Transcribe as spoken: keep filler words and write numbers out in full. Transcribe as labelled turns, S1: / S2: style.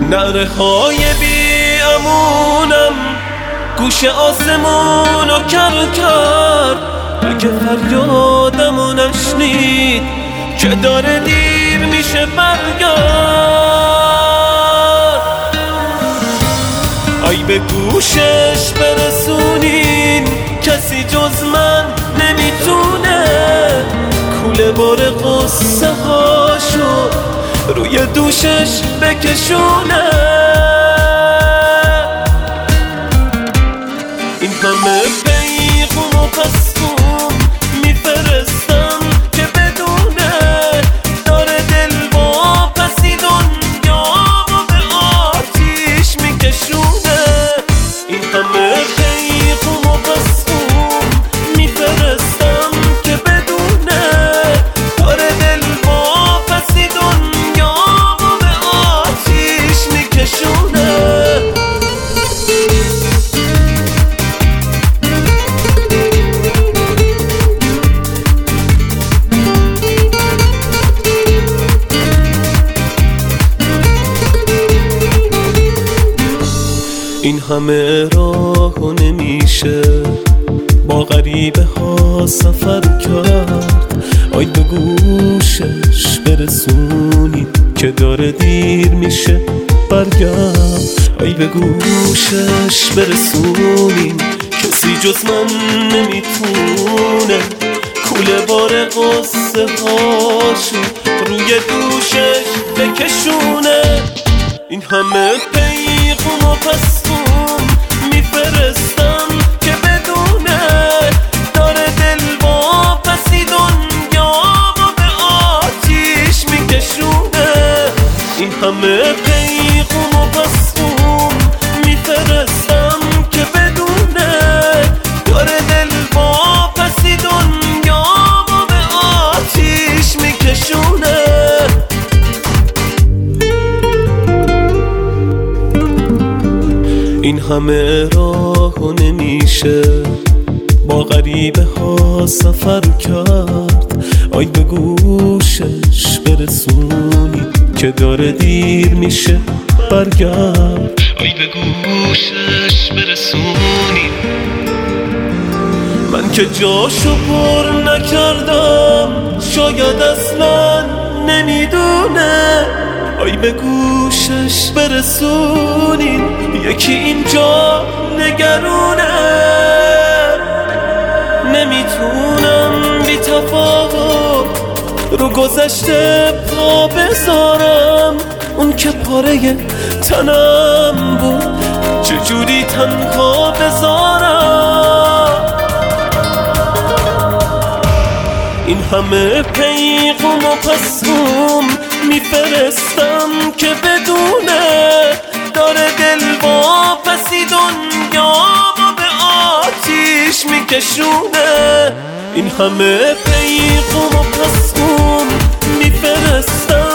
S1: نره های بی امونم گوش آسمونو کر کرد، اگه فریادمو نشنید که داره دیر میشه برگرد. ای به گوشش برسونین کسی جز من نمیتونه کوله بار قصه هاشو روی دوشش بکشونه. این همه پیغام و پسخون میفرستم که بدونه داره دل واپسی دنیامو به آتیش میکشونه. این همه پیغام و پسخون میفرستم که بدونه داره دل واپسی دنیامو به آتیش میکشونه. این همه راهو نمیشه با غریبه ها سفر کرد، آی به گوشش برسونی که داره دیر میشه برگرد. آی به گوشش برسونی کسی جز من نمیتونه کوله بار قصه هاشو روی دوشش بکشونه. این همه پیغام و پسخون میفرستم که بدونه داره دل واپسی دنیامو به آتیش میکشونه. این همه پیغام و پسخون میفرستم که بدونه داره دل واپسی دنیامو به آتیش میکشونه. این همه راهو نمیشه با غریبه ها سفر کرد، آی به گوشش برسونی که داره دیر میشه برگرد. آی به گوشش برسونی من که جاشو پر نکردم شاید اصلا نمیدونه. آی به گوشش برسونین یکی اینجا نگرونه. نمیتونم بی تفاوت رو گذشته پا بذارم، اون که پاره تنم بود چجوری تنها بذارم. این همه پیغام و پسخون میفرستم که بدونه داره دل واپسی دنیامو به آتیش میکشونه. این همه پیغام و پسخون میفرستم